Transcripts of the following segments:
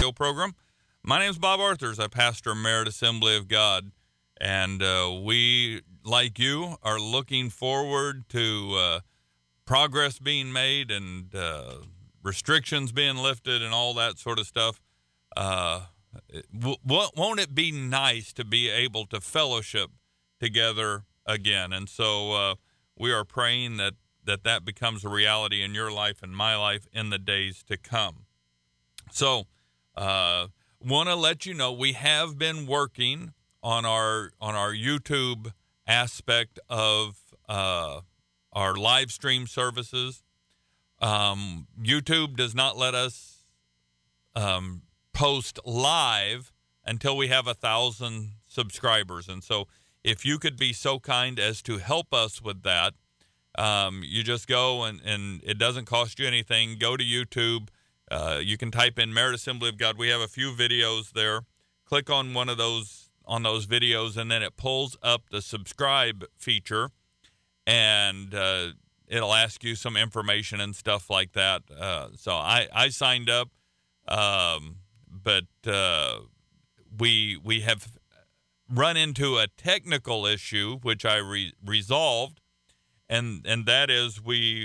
radio program. My name is Bob Arthurs. I pastor Merit Assembly of God, and we, like you, are looking forward to progress being made and restrictions being lifted and all that sort of stuff. Won't it be nice to be able to fellowship together again? And so we are praying that becomes a reality in your life and my life in the days to come. So want to let you know we have been working on our YouTube aspect of our live stream services. YouTube does not let us post live until we have 1,000 subscribers. And so if you could be so kind as to help us with that, you just go and it doesn't cost you anything. Go to YouTube. You can type in Merit Assembly of God. We have a few videos there. Click on one of those videos, and then it pulls up the subscribe feature, and it'll ask you some information and stuff like that. So I signed up, but we have run into a technical issue, which I resolved, and that is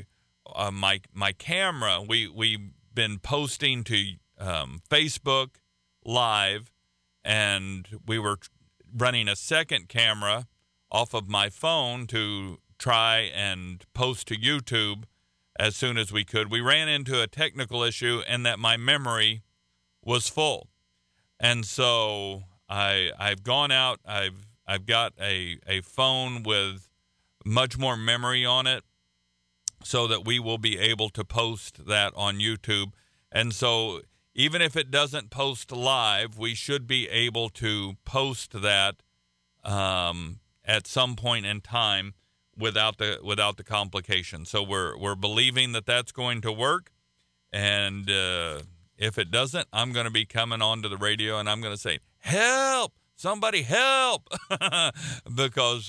my camera. We've been posting to Facebook Live, and we were running a second camera off of my phone to try and post to YouTube as soon as we could. We ran into a technical issue, and that my memory was full. And so I've gone out. I've got a phone with much more memory on it, so that we will be able to post that on YouTube. And so even if it doesn't post live, we should be able to post that at some point in time without the complication. So we're believing that that's going to work. And if it doesn't, I'm going to be coming onto the radio and I'm going to say, "Help! Somebody help!" because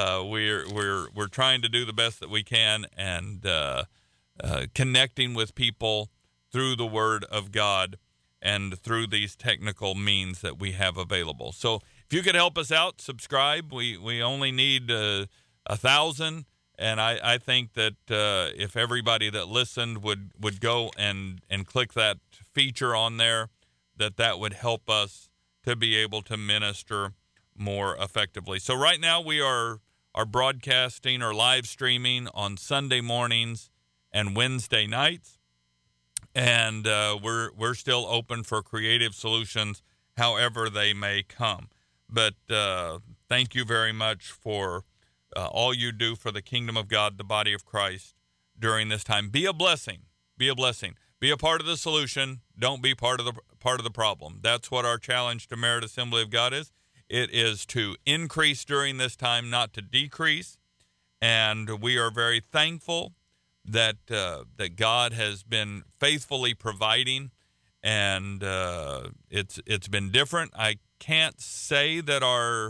we're trying to do the best that we can, and connecting with people through the Word of God and through these technical means that we have available. So if you could help us out, subscribe. We only need 1,000, and I think that if everybody that listened would go and click that feature on there, that would help us to be able to minister more effectively. So right now we are broadcasting or live streaming on Sunday mornings and Wednesday nights, and we're still open for creative solutions, however they may come. But thank you very much for all you do for the kingdom of God, the body of Christ, during this time. Be a blessing. Be a blessing. Be a part of the solution. Don't be part of the problem. That's what our challenge to Merit Assembly of God is. It is to increase during this time, not to decrease. And we are very thankful that God has been faithfully providing, and it's been different. I can't say that our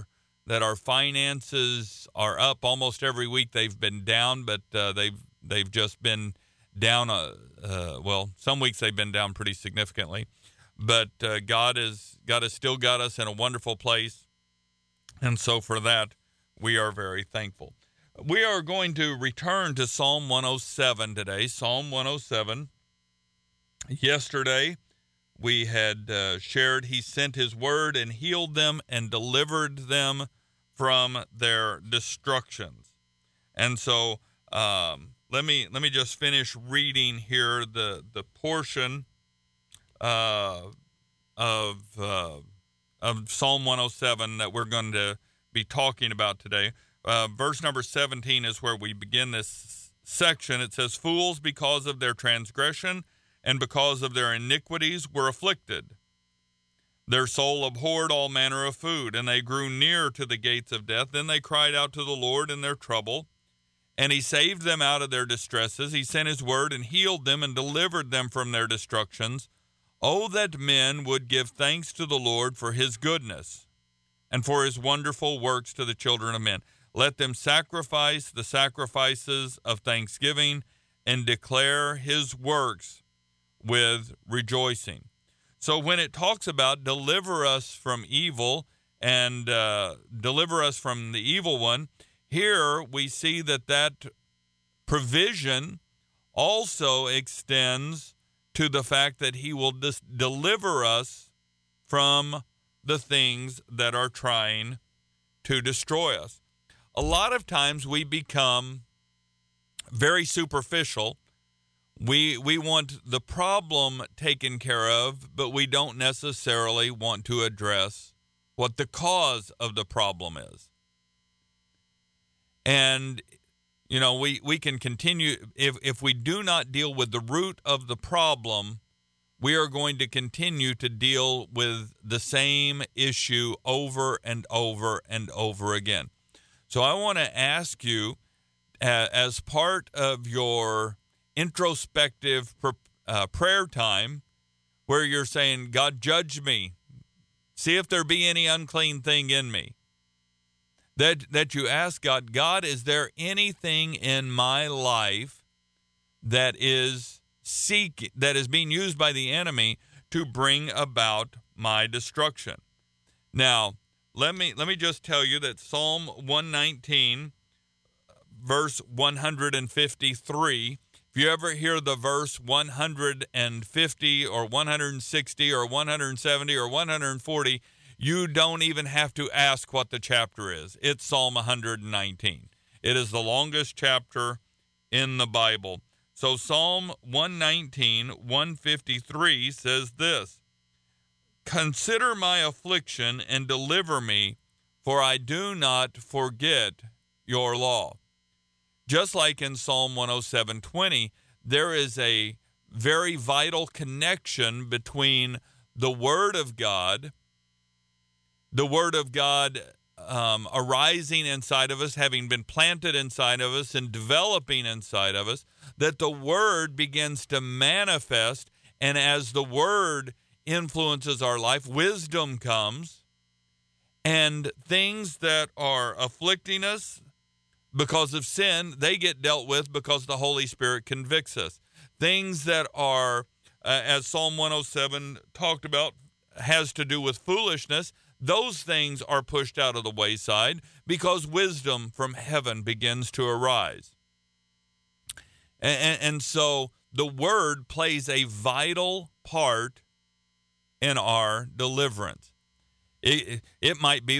finances are up almost every week. They've been down, but they've just been down. Some weeks they've been down pretty significantly. But God has still got us in a wonderful place. And so for that, we are very thankful. We are going to return to Psalm 107 today. Psalm 107. Yesterday, we had shared, He sent His word and healed them and delivered them from their destructions. And so let me just finish reading here the portion of Psalm 107 that we're going to be talking about today. Verse number 17 is where we begin this section. It says, "Fools, because of their transgression and because of their iniquities, were afflicted. Their soul abhorred all manner of food, and they grew near to the gates of death. Then they cried out to the Lord in their trouble, and He saved them out of their distresses. He sent His word and healed them and delivered them from their destructions. Oh, that men would give thanks to the Lord for His goodness and for His wonderful works to the children of men. Let them sacrifice the sacrifices of thanksgiving and declare His works with rejoicing. So when it talks about deliver us from evil and deliver us from the evil one, here we see that provision also extends to the fact that he will deliver us from the things that are trying to destroy us. A lot of times we become very superficial. We want the problem taken care of, but we don't necessarily want to address what the cause of the problem is. And, you know, we can continue. If we do not deal with the root of the problem, we are going to continue to deal with the same issue over and over and over again. So I want to ask you, as part of your introspective prayer time, where you're saying, God, judge me, see if there be any unclean thing in me, that you ask God, God, is there anything in my life that is being used by the enemy to bring about my destruction? Now, let me just tell you that Psalm 119, verse 153, if you ever hear the verse 150 or 160 or 170 or 140, you don't even have to ask what the chapter is. It's Psalm 119. It is the longest chapter in the Bible. So Psalm 119, 153 says this: Consider my affliction and deliver me, for I do not forget your law. Just like in Psalm 107:20, there is a very vital connection between the Word of God arising inside of us, having been planted inside of us and developing inside of us, that the Word begins to manifest, and as the Word influences our life, wisdom comes, and things that are afflicting us because of sin, they get dealt with because the Holy Spirit convicts us. Things that are, as Psalm 107 talked about, has to do with foolishness, those things are pushed out of the wayside because wisdom from heaven begins to arise. And so the Word plays a vital part in our deliverance. It might be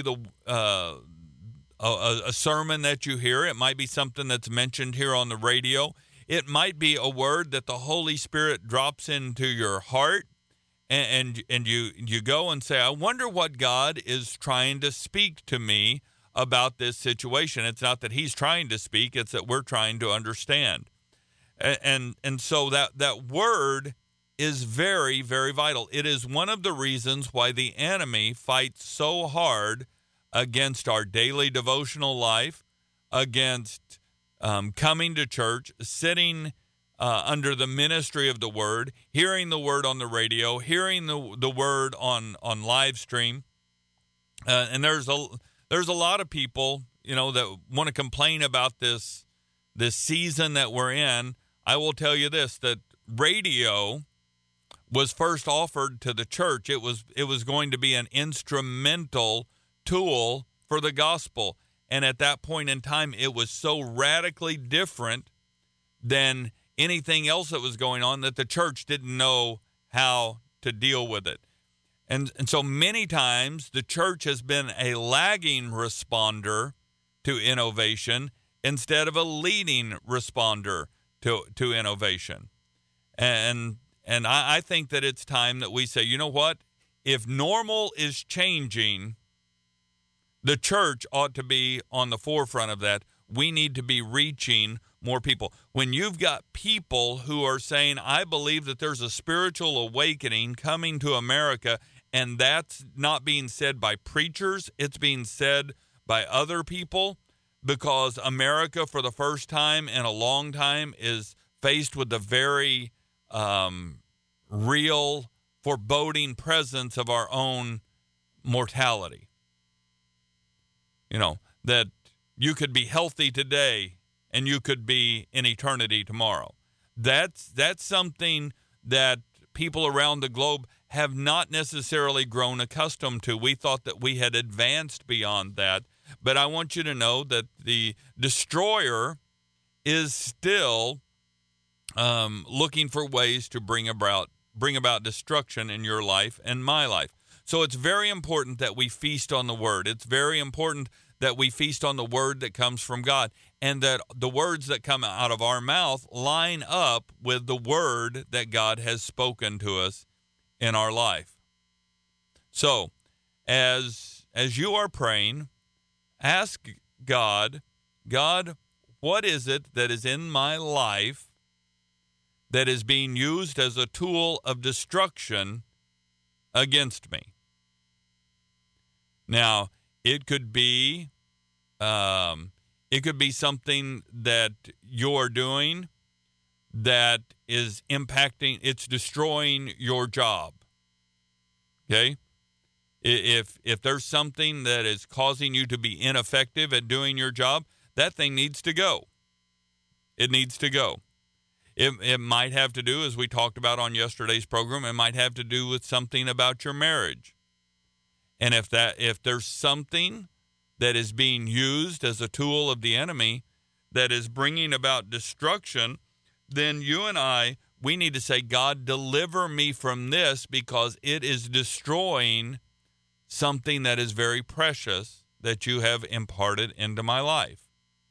a sermon that you hear. It might be something that's mentioned here on the radio. It might be a word that the Holy Spirit drops into your heart, and you go and say, I wonder what God is trying to speak to me about this situation. It's not that he's trying to speak, it's that we're trying to understand. And so that word is very, very vital. It is one of the reasons why the enemy fights so hard against our daily devotional life, against coming to church, sitting under the ministry of the Word, hearing the Word on the radio, hearing the Word on live stream. And there's a lot of people, that want to complain about this season that we're in. I will tell you this, that radio was first offered to the church. It was going to be an instrumental tool for the gospel. And at that point in time, it was so radically different than anything else that was going on that the church didn't know how to deal with it. And so many times the church has been a lagging responder to innovation instead of a leading responder to innovation. And I think that it's time that we say, you know what? If normal is changing, the church ought to be on the forefront of that. We need to be reaching more people. When you've got people who are saying, I believe that there's a spiritual awakening coming to America, and that's not being said by preachers, it's being said by other people, because America, for the first time in a long time, is faced with the very real, foreboding presence of our own mortality. That you could be healthy today and you could be in eternity tomorrow. That's something that people around the globe have not necessarily grown accustomed to. We thought that we had advanced beyond that. But I want you to know that the destroyer is still looking for ways to bring about destruction in your life and my life. So it's very important that we feast on the Word. It's very important that we feast on the Word that comes from God, and that the words that come out of our mouth line up with the Word that God has spoken to us in our life. So, as you are praying, ask God, what is it that is in my life that is being used as a tool of destruction against me? Now, it could be something that you're doing that is impacting, it's destroying your job. Okay? If there's something that is causing you to be ineffective at doing your job, that thing needs to go. It needs to go. It might have to do, as we talked about on yesterday's program, it might have to do with something about your marriage. And if there's something that is being used as a tool of the enemy that is bringing about destruction, then you and we need to say, God, deliver me from this, because it is destroying something that is very precious that you have imparted into my life.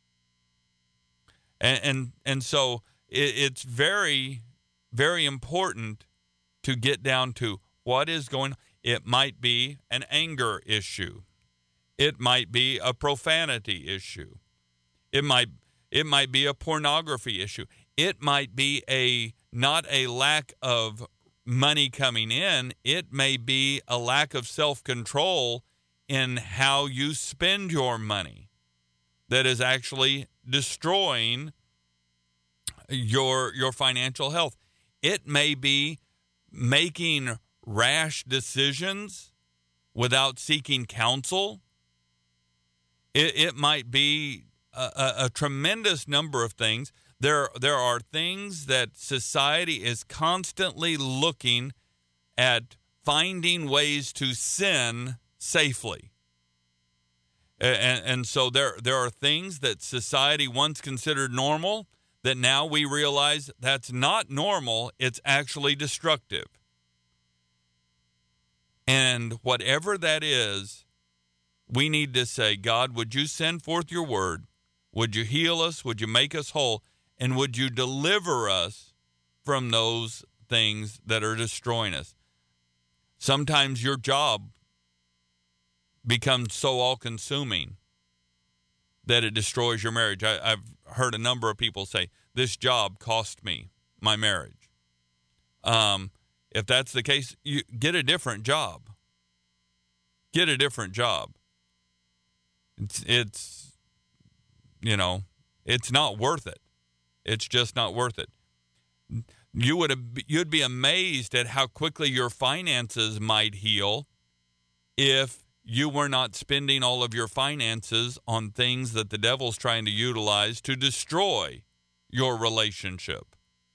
And so it's very, very important to get down to what is going on. It might be an anger issue. It might be a profanity issue. It might be a pornography issue. It might be not a lack of money coming in. It may be a lack of self-control in how you spend your money that is actually destroying your financial health. It may be making rash decisions without seeking counsel. It might be a tremendous number of things. There are things that society is constantly looking at, finding ways to sin safely. And so there are things that society once considered normal that now we realize that's not normal, it's actually destructive. And whatever that is, we need to say, God, would you send forth your word? Would you heal us? Would you make us whole? And would you deliver us from those things that are destroying us? Sometimes your job becomes so all-consuming that it destroys your marriage. I've heard a number of people say, this job cost me my marriage. If that's the case, you get a different job. Get a different job. It's not worth it. It's just not worth it. You'd be amazed at how quickly your finances might heal if you were not spending all of your finances on things that the devil's trying to utilize to destroy your relationship.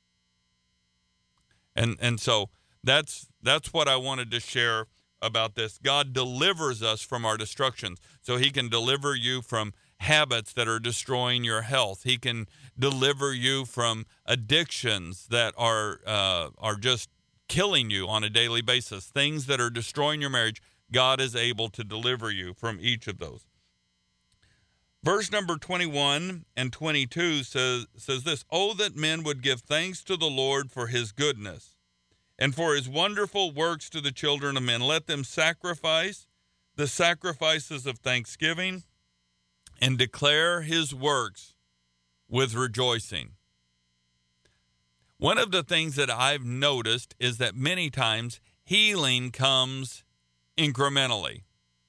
And so that's what I wanted to share about this. God delivers us from our destructions, so he can deliver you from habits that are destroying your health. He can deliver you from addictions that are just killing you on a daily basis, things that are destroying your marriage. God is able to deliver you from each of those. Verse number 21 and 22 says this: "Oh, that men would give thanks to the Lord for his goodness and for his wonderful works to the children of men. Let them sacrifice the sacrifices of thanksgiving and declare his works with rejoicing." One of the things that I've noticed is that many times healing comes incrementally.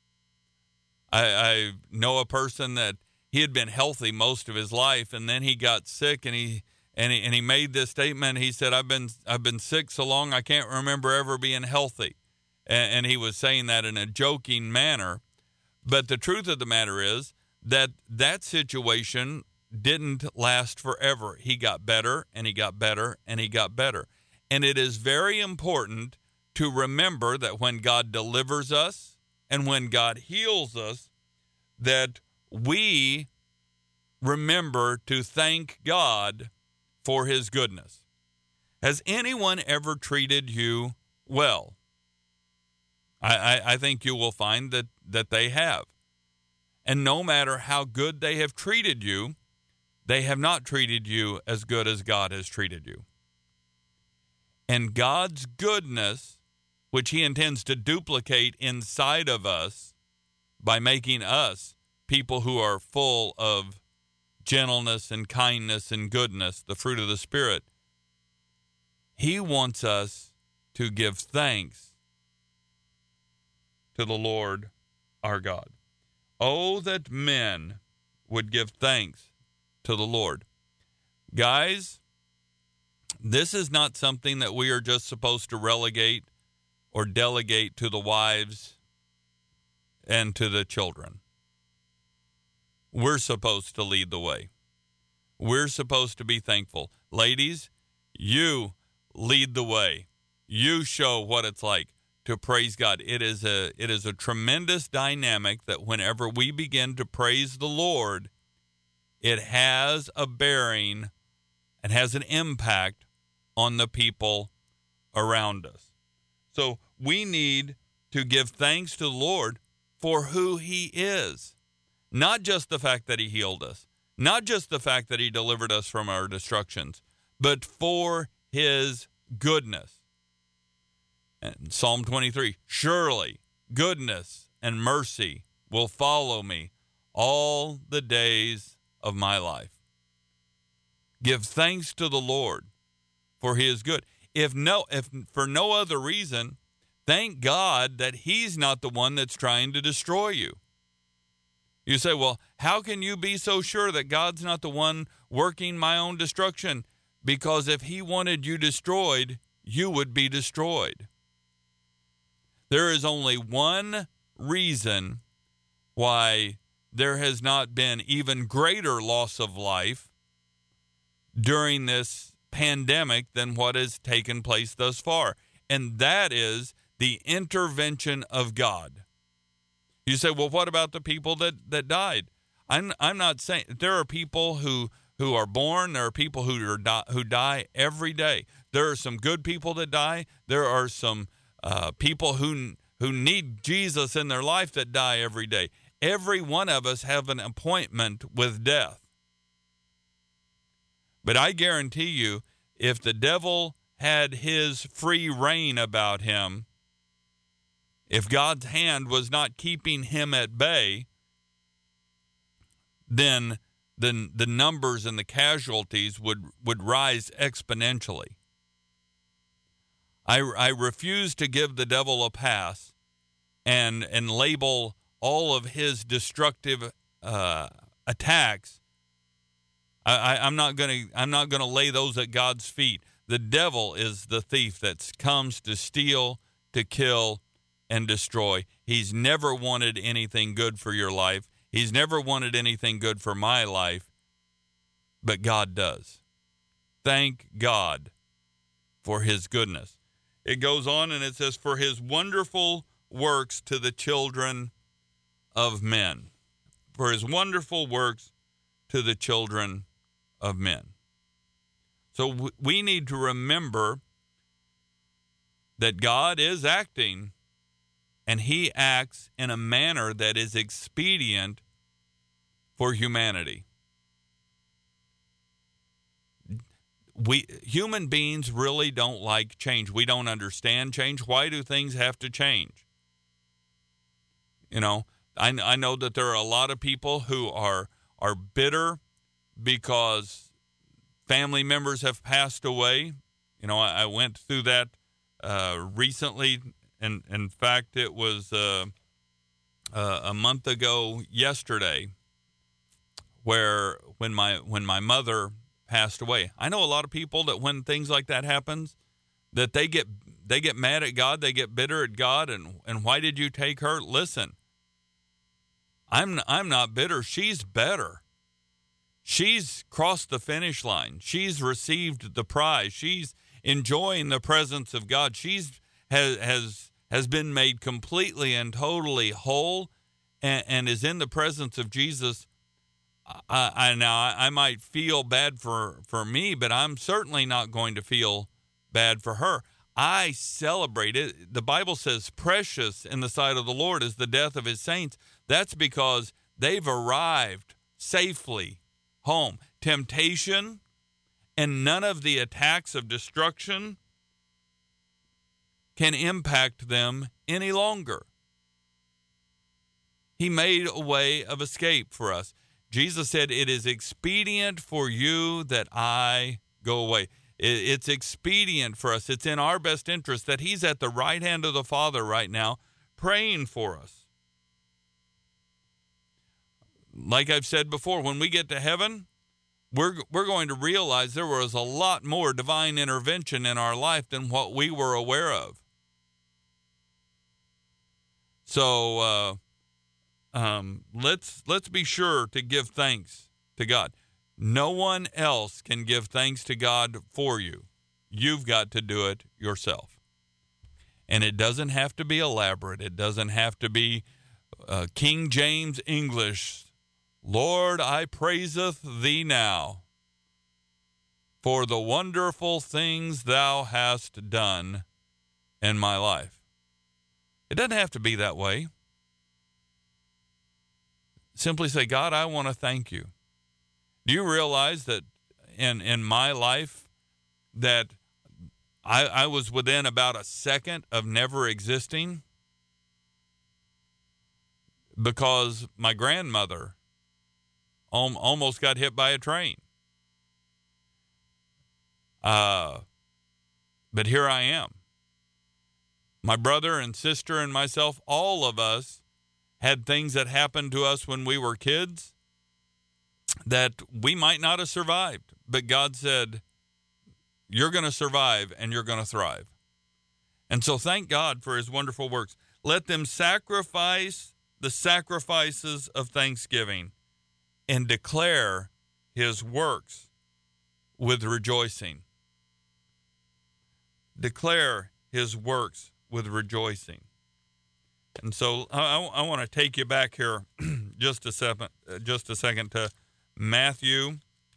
I know a person that he had been healthy most of his life, and then he got sick, and he made this statement. He said, "I've been sick so long I can't remember ever being healthy," and he was saying that in a joking manner. But the truth of the matter is that situation didn't last forever. He got better, and he got better, and he got better. And it is very important to remember that when God delivers us and when God heals us, that we remember to thank God for his goodness. Has anyone ever treated you well? I think you will find that they have. And no matter how good they have treated you, they have not treated you as good as God has treated you. And God's goodness, which he intends to duplicate inside of us by making us people who are full of gentleness and kindness and goodness, the fruit of the Spirit, he wants us to give thanks to the Lord our God. Oh, that men would give thanks to the Lord. Guys, this is not something that we are just supposed to relegate or delegate to the wives and to the children. We're supposed to lead the way. We're supposed to be thankful. Ladies, you lead the way. You show what it's like to praise God. It is a tremendous dynamic that whenever we begin to praise the Lord, it has a bearing and has an impact on the people around us. So we need to give thanks to the Lord for who he is. Not just the fact that he healed us, not just the fact that he delivered us from our destructions, but for his goodness. And Psalm 23, surely goodness and mercy will follow me all the days of my life. Give thanks to the Lord, for he is good. If for no other reason, thank God that he's not the one that's trying to destroy you. You say, well, how can you be so sure that God's not the one working my own destruction? Because if he wanted you destroyed, you would be destroyed. There is only one reason why there has not been even greater loss of life during this pandemic than what has taken place thus far, and that is the intervention of God. You say, well, what about the people that died? I'm not saying there are people who are born. There are people who die every day. There are some good people that die. There are some people who need Jesus in their life that die every day. Every one of us have an appointment with death. But I guarantee you, if the devil had his free reign about him, if God's hand was not keeping him at bay, then the numbers and the casualties would rise exponentially. I refuse to give the devil a pass and label all of his destructive attacks. I'm not gonna lay those at God's feet. The devil is the thief that comes to steal, to kill, and destroy. He's never wanted anything good for your life. He's never wanted anything good for my life, but God does. Thank God for his goodness. It goes on and it says, for his wonderful works to the children of men. For his wonderful works to the children of men. So we need to remember that God is acting, and he acts in a manner that is expedient for humanity. Human beings really don't like change. We don't understand change. Why do things have to change? You know, I know that there are a lot of people who are bitter because family members have passed away. You know, I went through that recently. And in fact, it was a month ago yesterday when my mother passed away. I know a lot of people that when things like that happens, that they get mad at God, they get bitter at God, and why did you take her? Listen, I'm not bitter. She's better. She's crossed the finish line. She's received the prize. She's enjoying the presence of God. She's has been made completely and totally whole and is in the presence of Jesus, I might feel bad for me, but I'm certainly not going to feel bad for her. I celebrate it. The Bible says precious in the sight of the Lord is the death of his saints. That's because they've arrived safely home. Temptation and none of the attacks of destruction can impact them any longer. He made a way of escape for us. Jesus said, "It is expedient for you that I go away." It's expedient for us. It's in our best interest that he's at the right hand of the Father right now praying for us. Like I've said before, when we get to heaven, we're going to realize there was a lot more divine intervention in our life than what we were aware of. So let's be sure to give thanks to God. No one else can give thanks to God for you. You've got to do it yourself. And it doesn't have to be elaborate. It doesn't have to be King James English. Lord, I praiseth thee now for the wonderful things thou hast done in my life. It doesn't have to be that way. Simply say, God, I want to thank you. Do you realize that in my life that I was within about a second of never existing because my grandmother almost got hit by a train. But here I am. My brother and sister and myself, all of us had things that happened to us when we were kids that we might not have survived. But God said, you're going to survive and you're going to thrive. And so thank God for his wonderful works. Let them sacrifice the sacrifices of thanksgiving and declare his works with rejoicing. Declare his works with rejoicing. And so I want to take you back here just a second to Matthew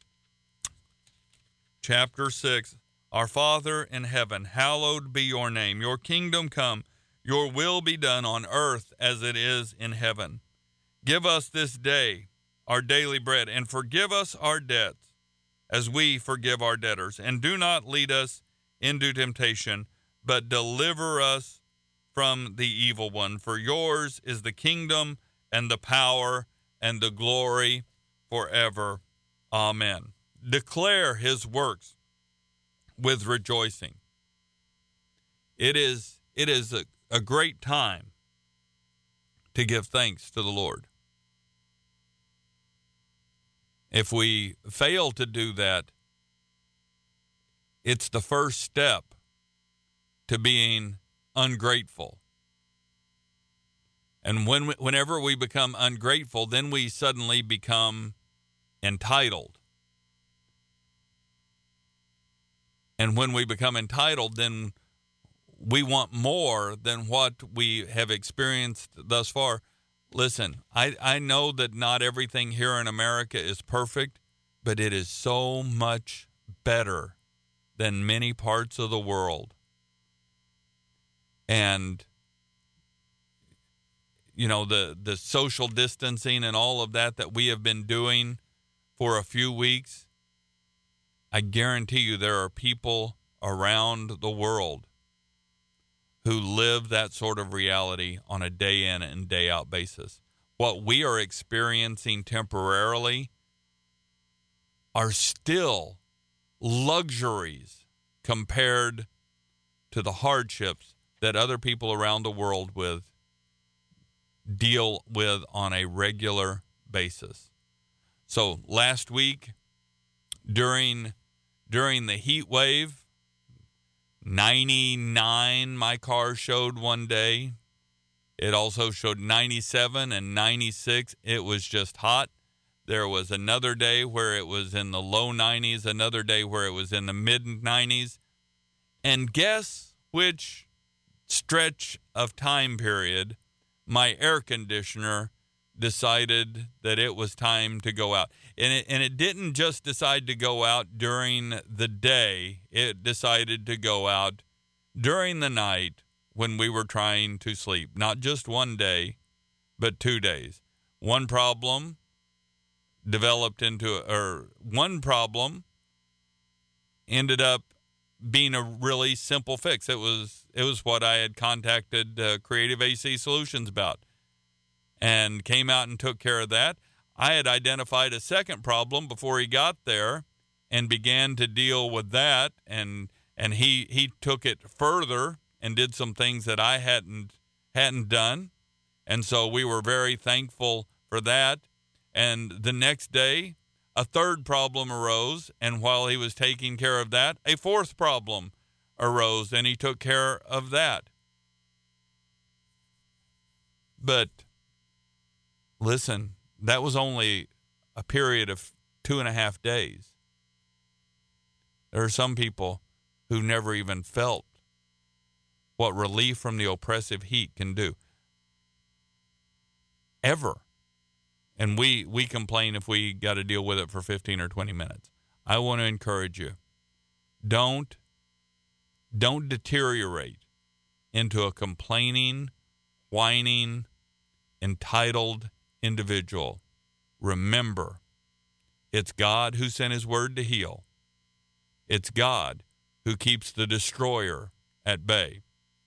chapter 6. Our Father in heaven, hallowed be your name. Your kingdom come, your will be done on earth as it is in heaven. Give us this day our daily bread, and forgive us our debts as we forgive our debtors. And do not lead us into temptation, but deliver us from the evil one. For yours is the kingdom and the power and the glory forever. Amen. Declare his works with rejoicing. It is a great time to give thanks to the Lord. If we fail to do that, it's the first step to being ungrateful. And whenever we become ungrateful, then we suddenly become entitled. And when we become entitled, then we want more than what we have experienced thus far. Listen, I know that not everything here in America is perfect, but it is so much better than many parts of the world. And, you know, the social distancing and all of that we have been doing for a few weeks, I guarantee you there are people around the world who live that sort of reality on a day in and day out basis. What we are experiencing temporarily are still luxuries compared to the hardships that other people around the world deal with on a regular basis. So last week, during the heat wave, 99 my car showed one day. It also showed 97 and 96. It was just hot. There was another day where it was in the low 90s, another day where it was in the mid 90s. And guess which stretch of time period, my air conditioner decided that it was time to go out. And it didn't just decide to go out during the day. It decided to go out during the night when we were trying to sleep. Not just one day, but 2 days. One problem ended up being a really simple fix. It was what I had contacted Creative AC Solutions about, and came out and took care of that. I had identified a second problem before he got there and began to deal with that, and he took it further and did some things that I hadn't done. And so we were very thankful for that. And the next day, a third problem arose, and while he was taking care of that, a fourth problem arose, and he took care of that. But listen, that was only a period of 2.5 days. There are some people who never even felt what relief from the oppressive heat can do. Ever. And we complain if we got to deal with it for 15 or 20 minutes. I want to encourage you. Don't deteriorate into a complaining, whining, entitled individual. Remember, it's God who sent his word to heal. It's God who keeps the destroyer at bay.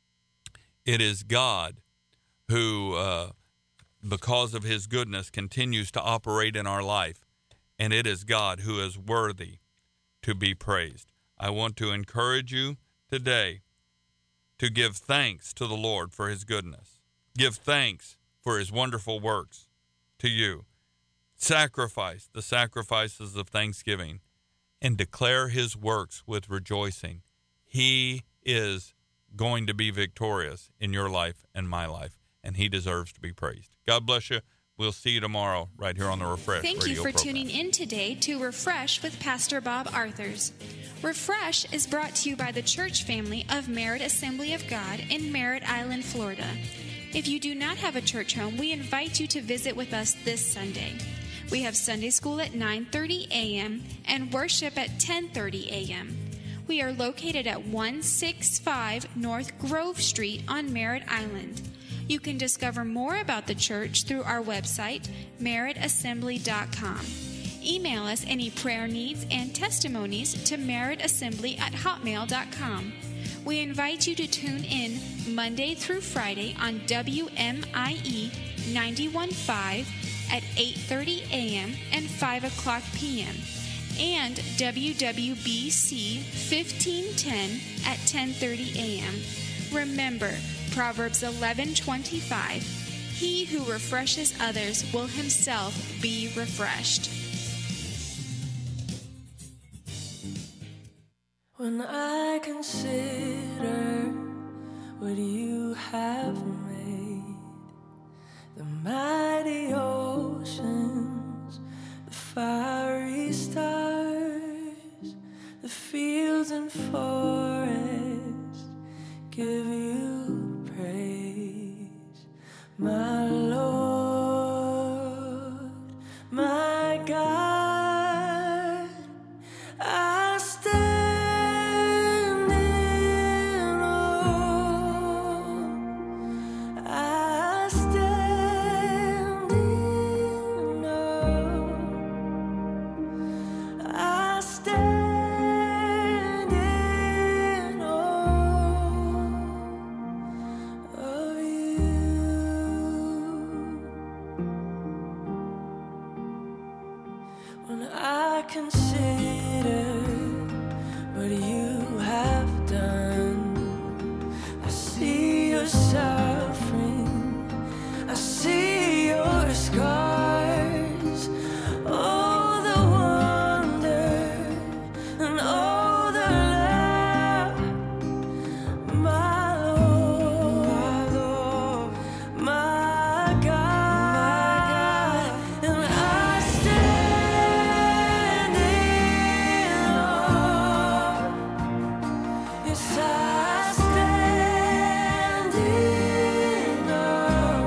It is God who, because of his goodness, continues to operate in our life. And it is God who is worthy to be praised. I want to encourage you today to give thanks to the Lord for his goodness. Give thanks for his wonderful works to you. Sacrifice the sacrifices of thanksgiving and declare his works with rejoicing. He is going to be victorious in your life and my life, and he deserves to be praised. God bless you. We'll see you tomorrow right here on the Refresh Thank Radio you for program. tuning in today to Refresh with Pastor Bob Arthurs. Refresh is brought to you by the church family of Merritt Assembly of God in Merritt Island, Florida. If you do not have a church home, we invite you to visit with us this Sunday. We have Sunday school at 9:30 a.m. and worship at 10:30 a.m. We are located at 165 North Grove Street on Merritt Island. You can discover more about the church through our website, merrittassembly.com. Email us any prayer needs and testimonies to merrittassembly@hotmail.com. We invite you to tune in Monday through Friday on WMIE 91.5 at 8:30 a.m. and 5 o'clock p.m. and WWBC 1510 at 10:30 a.m. Remember, Proverbs 11:25, he who refreshes others will himself be refreshed. When I consider what you have made, the mighty oceans, the fiery stars, the fields and forests, give you praise, my Lord, my God. I stand in awe. I stand in awe. I stand in awe of you. When I consider